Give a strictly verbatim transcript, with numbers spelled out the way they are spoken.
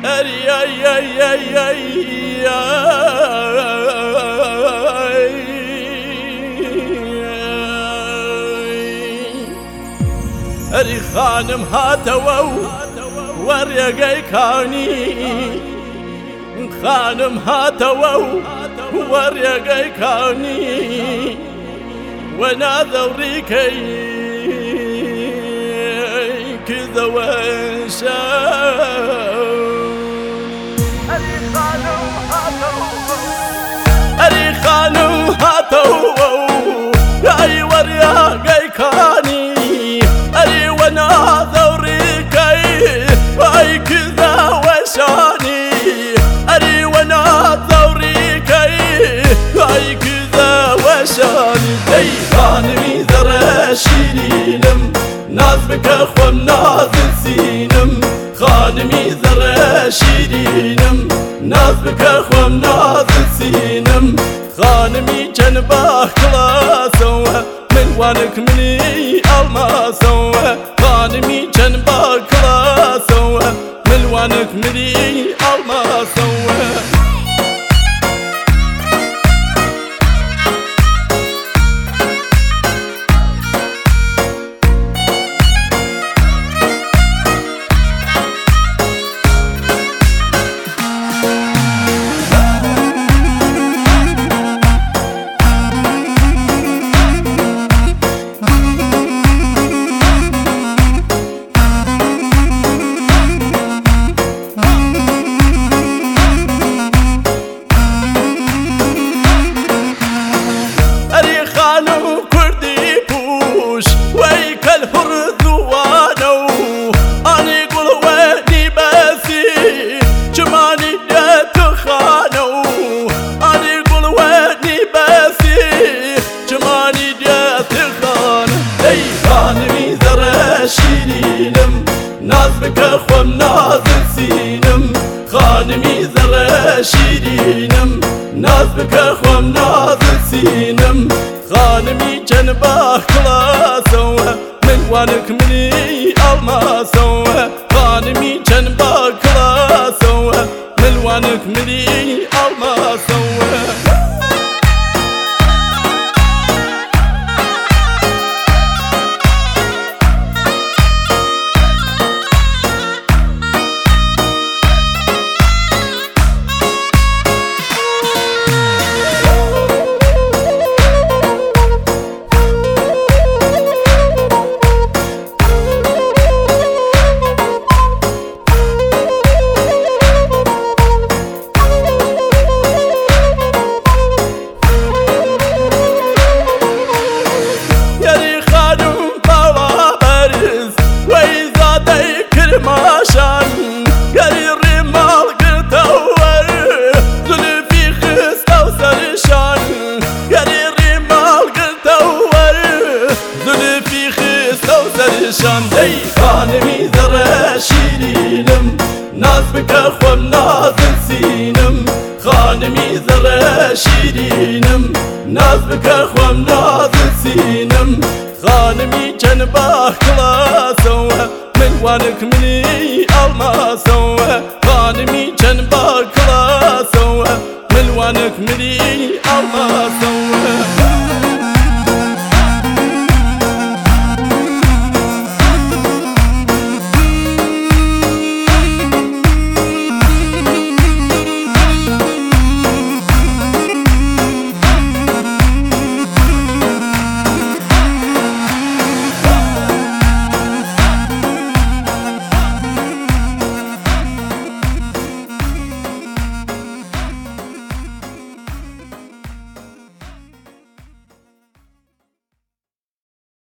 أري أي أي أي أي أري خانم هاتوا وريقي كاني خانم هاتوا وريقي كاني وانا ذوريكي كذا وانشان أري خانم هاتوا أري خانم هاتوا أي وريقي كاني أري وانا ذوريكي أي كذا وانشاني أري وانا ذوريكي أي كذا وانشاني أي خانمي ذراشينم ناز بك أخوم نازل سينم خانمي ذراشينم ناز بك أخوم نازل سينم خانمي جنبه كلاسوا من وانك مني الماسوا خانمي جنبه كلاسوا من وانك مني الماسوا ناز بك أخوم نازل سينم خانمي ذراشينم ناز بك أخوم نازل سينم خانمي جنبه كلاسوا من وانك مني الماسوا خانمي جنبه كلاسوا من وانك مني الماسوا أي خانمي ذراشينم ناز بك أخوم نازل سينم خانمي ذراشينم ناز بك أخوم نازل سينم خانمي جنبه كلاسوا من وانك مني الماسوا خانمي جنبه كلاسوا من وانك مني الماسوا